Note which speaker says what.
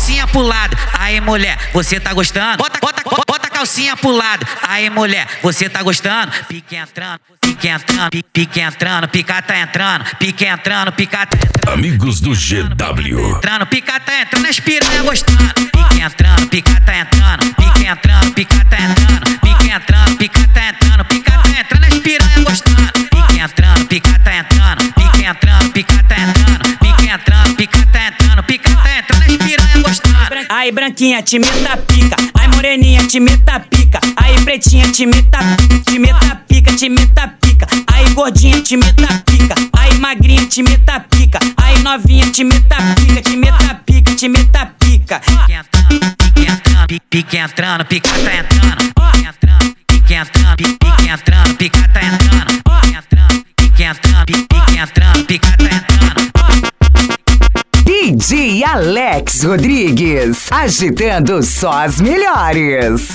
Speaker 1: calcinha pro lado. Aí, mulher, você tá gostando? Bota a calcinha pro lado. Aí, mulher, você tá gostando? Pique entrando, pique entrando, pique entrando, pica tá entrando, pique entrando, pica tá entrando.
Speaker 2: Amigos do GW.
Speaker 1: Entrando, pica tá entrando, as piranha gostando. Pique entrando, pica tá entrando, pique entrando, pica tá entrando, pique entrando, pica tá entrando, pica tá entrando, as piranha gostando. Pique entrando, pica tá entrando, pique entrando, pica tá entrando, pique entrando, pica tá entrando, pica tá entrando, as piranha gostando.
Speaker 3: Aí branquinha, te meta pica. Aí moreninha, te meta pica. Aí pretinha, te meta pica, te meta pica. Aí gordinha, te meta pica. Aí magrinha, te meta pica. Aí novinha, te meta pica, te meta pica, te meta pica.
Speaker 1: Pique entrando, pica tá entrando. Pique entrando, pique entrando, pica tá entrando. Pique entrando, pica tá entrando.
Speaker 4: DJ Alex Rodrigues, agitando só as melhores.